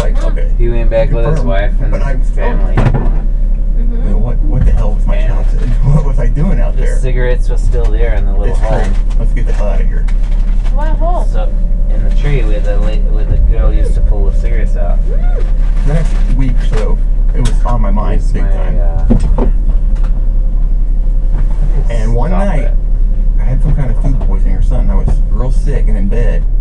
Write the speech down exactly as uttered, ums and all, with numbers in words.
like, okay. He went back with his wife and but I was family. Mm-hmm. You know, what what the hell was my And childhood? What was I doing out the there? The cigarettes was still there in the little it's hole. True. Let's get the hell out of here. What hole? So in the tree where the where the girl used to pull the cigarettes out. The next week or so, it was on my mind big my, time. Uh, and one night, it. I had some kind of food poisoning or something. I was real sick and in bed.